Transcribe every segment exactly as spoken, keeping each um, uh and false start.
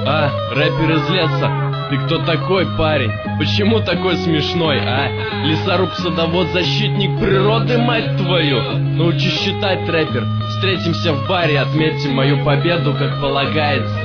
А, рэпер из леса, ты кто такой, парень? Почему такой смешной, а? Лесоруб, садовод, защитник природы, мать твою. Научись считать, рэпер. Встретимся в баре, отметим мою победу, как полагается.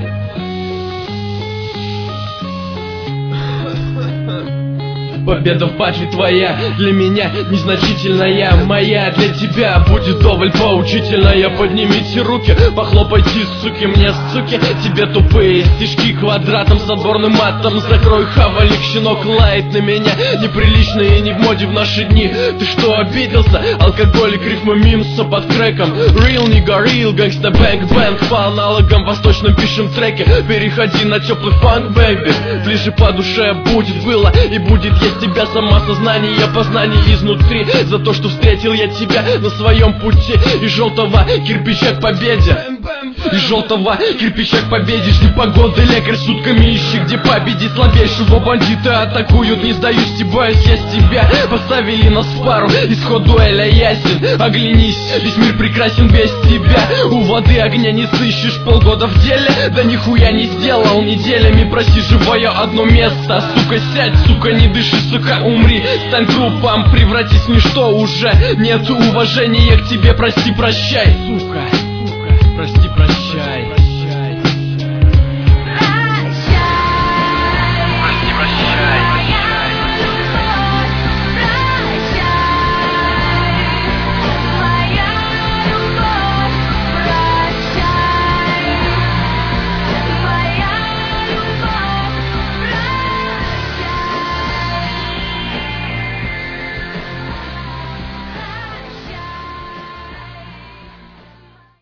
Победа в батле твоя, для меня незначительная, моя для тебя будет вдоволь поучительная. Поднимите руки, похлопайте, суки, мне, суки. Тебе тупые стишки квадратом с отборным матом. Закрой хавалик, щенок лает на меня. Неприлично и не в моде в наши дни. Ты что, обиделся? Алкоголик, рифма мимса под крэком. Real nigga, real gangsta bang bang. По аналогам восточным пишем треки. Переходи на теплый фанк, бэйби. Ближе по душе будет, было и будет есть тебя самосознание, познание изнутри. За то, что встретил я тебя на своем пути. И желтого кирпича к победе. И желтого кирпича к победе. Жди погоды, лекарь сутками ищи, где победить слабейшего. Бандиты атакуют, не сдаюсь, стебаюсь я с тебя. Поставили нас в пару, исход дуэля ясен. Оглянись, весь мир прекрасен без тебя. У воды огня не сыщешь, полгода в деле. Да нихуя не сделал, неделями просиживая одно место. Сука, сядь, сука, не дыши, сука, умри. Стань трупом, превратись в ничто. Уже нет уважения к тебе, прости, прощай, сука.